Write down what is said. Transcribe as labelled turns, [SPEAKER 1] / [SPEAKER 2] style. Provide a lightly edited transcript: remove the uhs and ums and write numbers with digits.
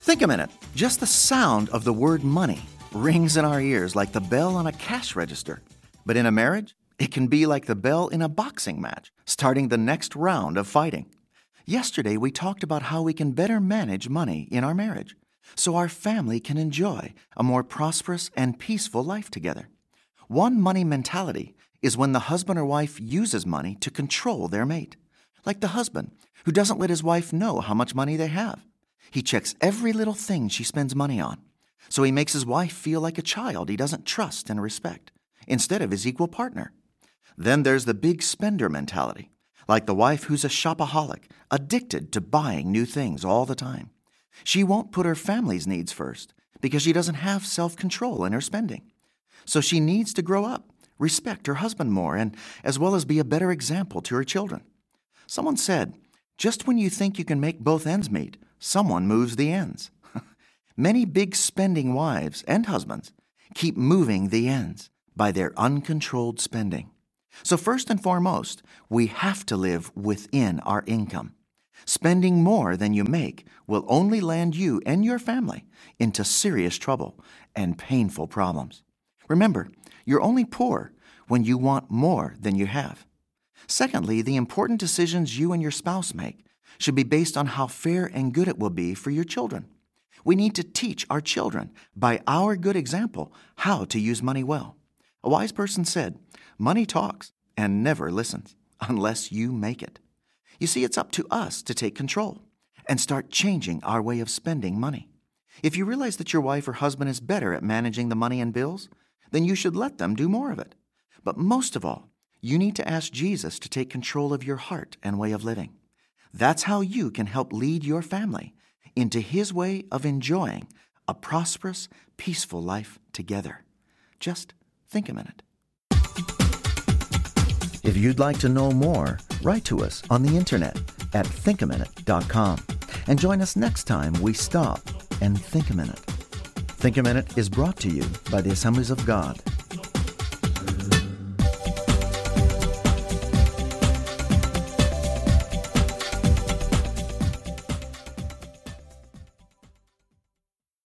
[SPEAKER 1] Think a minute. Just the sound of the word money rings in our ears like the bell on a cash register. But in a marriage, it can be like the bell in a boxing match, starting the next round of fighting. Yesterday, we talked about how we can better manage money in our marriage so our family can enjoy a more prosperous and peaceful life together. One money mentality is when the husband or wife uses money to control their mate. Like the husband who doesn't let his wife know how much money they have. He checks every little thing she spends money on. So he makes his wife feel like a child he doesn't trust and respect, instead of his equal partner. Then there's the big spender mentality, like the wife who's a shopaholic, addicted to buying new things all the time. She won't put her family's needs first because she doesn't have self-control in her spending. So she needs to grow up, respect her husband more, and as well as be a better example to her children. Someone said, just when you think you can make both ends meet, someone moves the ends. Many big spending wives and husbands keep moving the ends by their uncontrolled spending. So first and foremost, we have to live within our income. Spending more than you make will only land you and your family into serious trouble and painful problems. Remember, you're only poor when you want more than you have. Secondly, the important decisions you and your spouse make should be based on how fair and good it will be for your children. We need to teach our children, by our good example, how to use money well. A wise person said, money talks and never listens unless you make it. You see, it's up to us to take control and start changing our way of spending money. If you realize that your wife or husband is better at managing the money and bills, then you should let them do more of it. But most of all, you need to ask Jesus to take control of your heart and way of living. That's how you can help lead your family into His way of enjoying a prosperous, peaceful life together. Just think a minute. If you'd like to know more, write to us on the internet at thinkaminute.com and join us next time we stop and think a minute. Think a Minute is brought to you by the Assemblies of God.